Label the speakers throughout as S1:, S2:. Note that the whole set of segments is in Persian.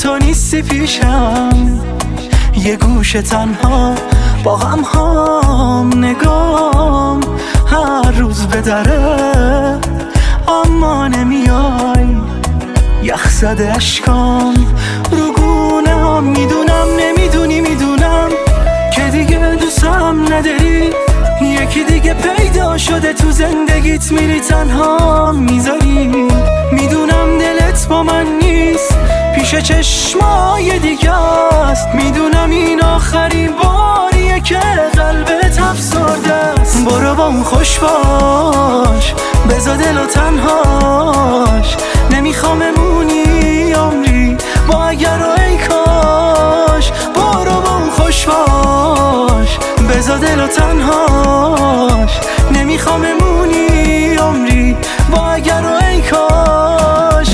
S1: تو نیستی پیشم، یه گوشه تنها با غم هام نگام هر روز به دره، اما نمیای. یخ زده اشکام رو گونه هم، میدونم نمیدونی، میدونم که دیگه دوستم نداری. یکی دیگه پیدا شده تو زندگیت، میری تنها میذاری. میدونم دلت با من نیست، پیش چشمای دیگه است. میدونم این آخرین باریه که قلبت افسرده است. برو با اون خوش باش، بذار دلو تنهاش. نمیخوام امونی عمری با اگر و ای کاش. برو با اون خوش باش، بذار دلو تنهاش. نمیخوام امونی عمری با اگر و ای کاش.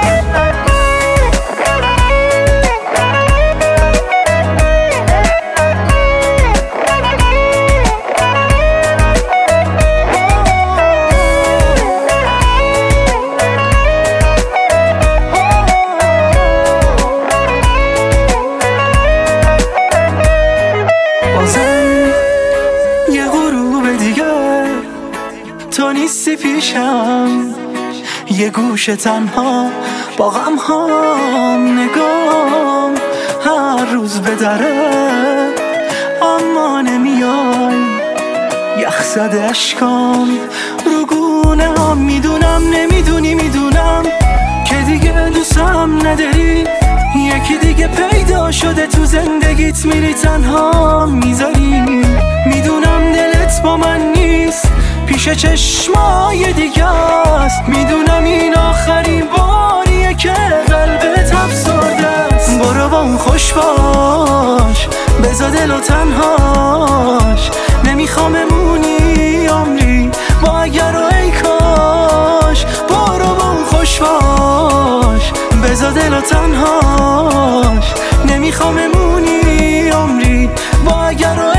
S1: یه غروب دیگه تو نیستی پیشم، یه گوشه تنها با غم هام نگام هر روز به دره، اما نمیای. یخ زده اشکام رو گونه هم، میدونم نمیدونی، میدونم که دیگه دوستم نداری. یکی دیگه پیدا شده تو زندگیت، میری تنها میذاری. میدونم دلت با من نیست، پیش چشمای دیگه است. میدونم این آخرین باریه که قلبت افسرده است. برو با اون خوش باش، بذار دلو تنهاش. نمیخوام امونی عمری با اگر و ای کاش. برو با اون خوش باش، بذار دلو تنهاش. نمیخوام امونی عمری با اگر و